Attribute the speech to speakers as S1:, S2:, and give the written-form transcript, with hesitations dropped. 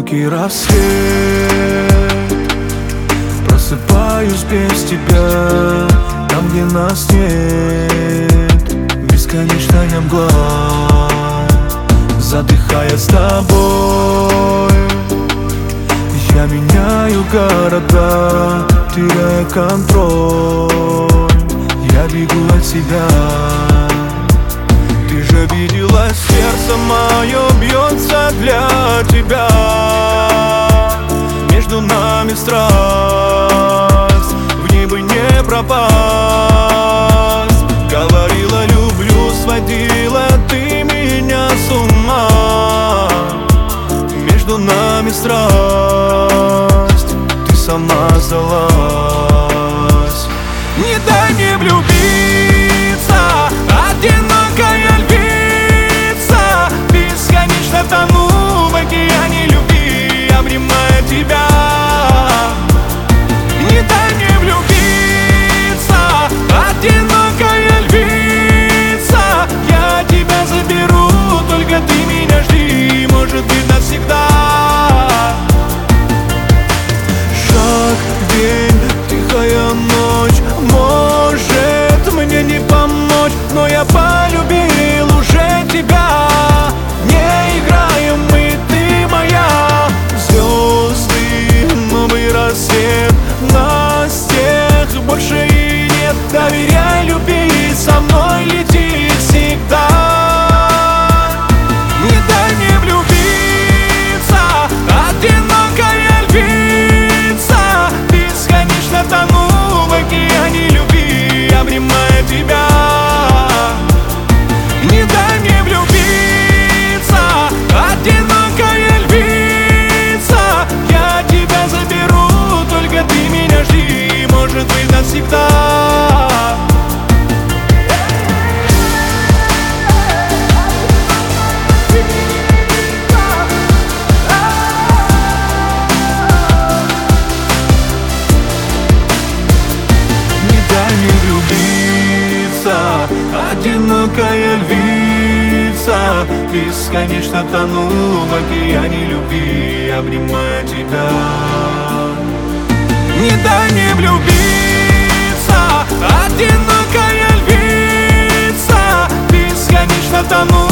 S1: одинокий рассвет. Просыпаюсь без тебя, там, где нас нет. Бесконечная мгла, задыхаясь с тобой. Я меняю города, теряя контроль. Я бегу от тебя. Ты же видела, сердце мое бьется для тебя. Между нами страсть, в ней бы не пропасть. Говорила люблю, сводила ты меня с ума. Между нами страсть, ты сама сдалась. Не дай мне влюбиться, одинокая львица. Бесконечно тону в океане любви, обнимая тебя. Не дай мне влюбиться, одинокая львица. Я тебя заберу, только ты меня жди, может быть навсегда. Шаг в день, тихая ночь, может мне не помочь, но я полюбил уже тебя. Не играем мы, ты моя. Звезды, новый рассвет, нас тех больше и нет. Доверяй, люби, со мной лети всегда. Не дай мне влюбиться, одинокая львица. Бесконечно тону в океане любви, обнимая тебя. Не дай мне влюбиться, одинокая львица. Я тебя заберу, только ты меня жди, может быть навсегда. Одинокая львица, бесконечно тону в океане любви, обнимая тебя. Не дай мне влюбиться, одинокая львица, бесконечно тону